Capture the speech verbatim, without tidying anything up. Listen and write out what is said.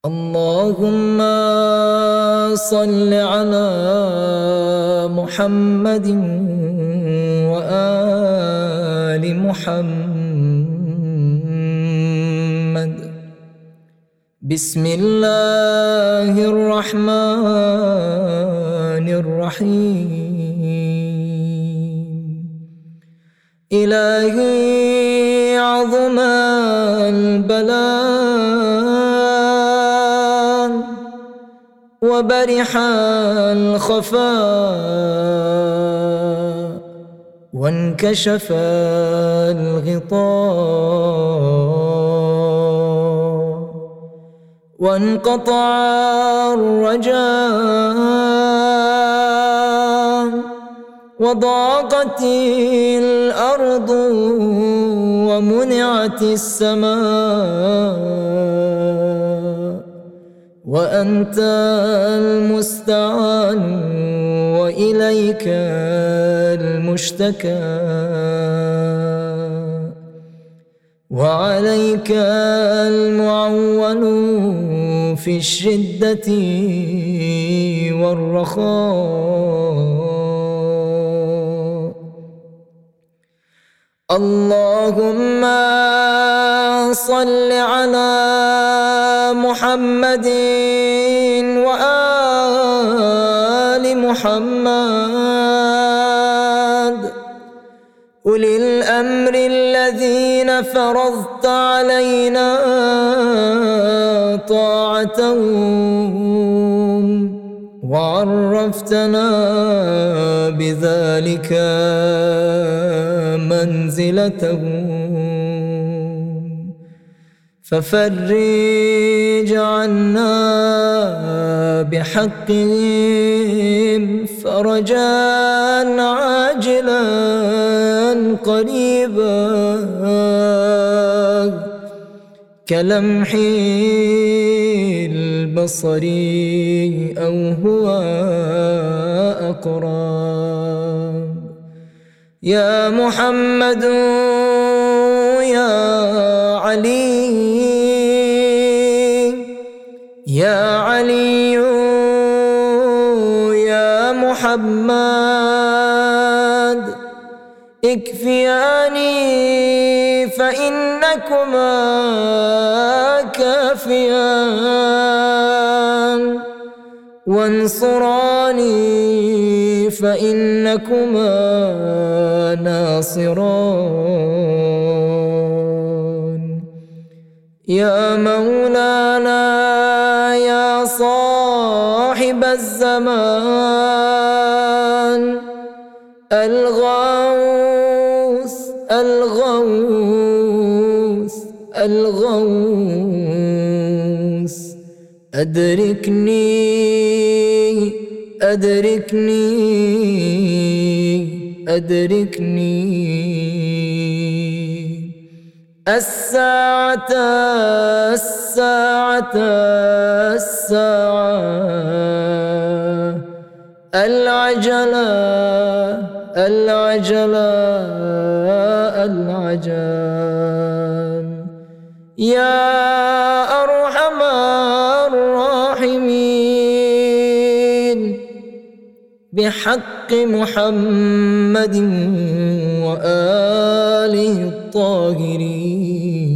اللهم صل على محمد وآل محمد. بسم الله الرحمن الرحيم. إلهي عظم البلاء وبرح الخفاء وانكشف الغطاء وانقطع الرجاء وضاقت الأرض ومنعت السماء وأنت المستعان وإليك المشتكى وعليك المعول في الشدة والرخاء. اللهم صل على محمد وآل محمد أولي الأمر الذين فرضت علينا طاعتهم وعرفتنا بذلك منزلتهم، ففرج عنا بحقهم فرجا عاجلا قريبا كلمح البصر أو هو أقرب. يا محمد يا علي يا علي يا محمد اكفياني فإنكما كافيان وانصراني فإنكما ناصران. يا مولانا يا صاحب الزمان الغوث الغوث الغوث أدركني أدركني أدركني. الساعة الساعة الساعة العجلة العجلة العجل. يا أرحم الراحمين بحق محمد وآله الطاهرين.